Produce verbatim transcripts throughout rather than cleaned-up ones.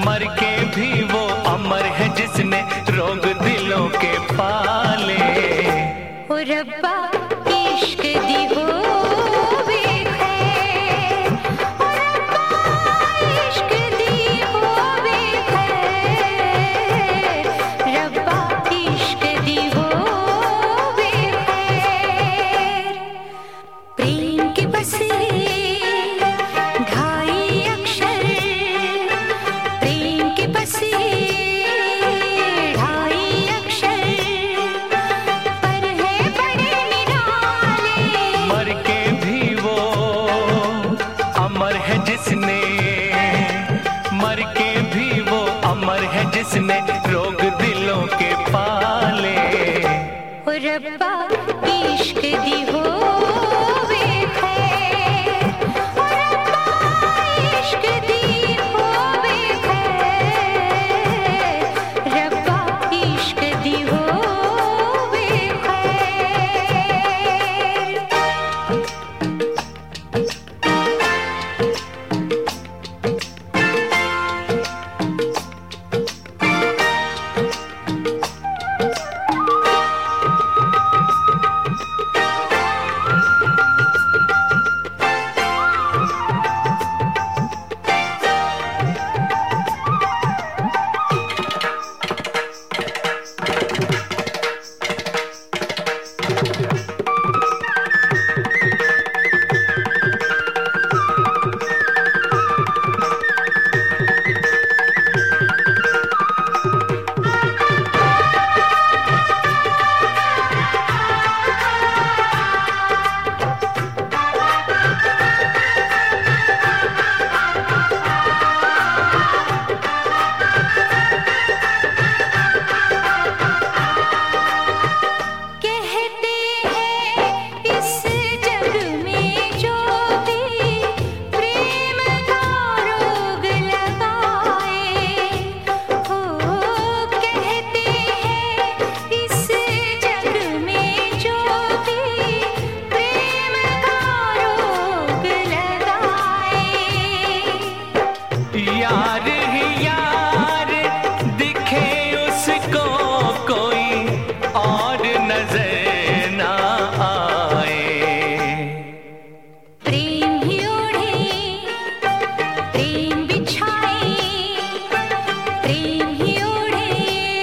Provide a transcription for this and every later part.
मर के भी वो अमर है जिसने रोग दिलों के पाले। ओ रब्बा इश्क दी हो जिसने रोग दिलों के पाले। ओ रब्बा इश्क दी हो यार ही यार दिखे उसको कोई और नजर ना आए। प्रेम ही ओढ़े प्रेम बिछाए, प्रेम ही ओढ़े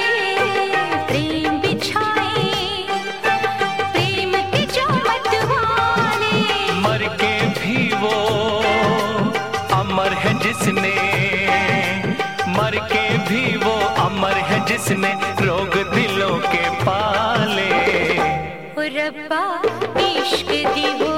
प्रेम बिछाए, प्रेम के जो मतवाले। मर के भी वो अमर है जिसने मर के भी वो अमर है जिसने रोग दिलों के पाले। ओ रब्बा इश्क दी हो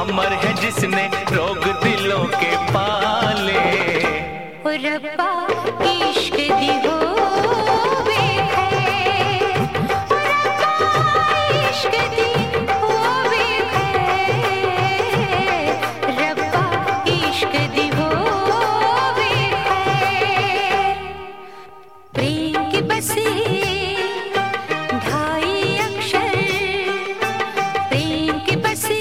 अमर है जिसने रोग दिलों के पाले। ओ रब्बा इश्क दी होवे है, ओ रब्बा इश्क दी होवे है, रब्बा इश्क दी होवे है। प्रेम की बसी ढाई अक्षर, प्रेम की बसी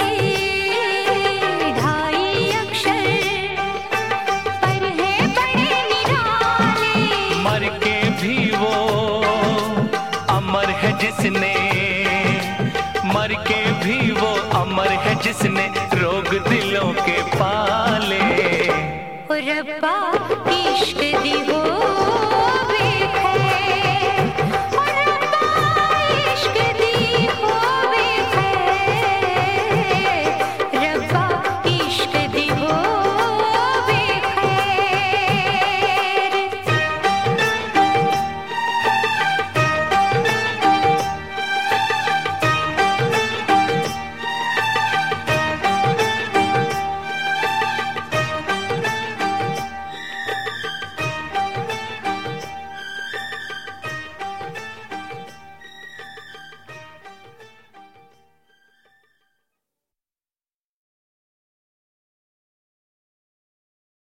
ढाई अक्षर, पर है बड़े निराले। मर के भी वो अमर है जिसने, मर के भी वो अमर है जिसने रोग दिलों के पाले। ओ रब्बा इश्क दी हो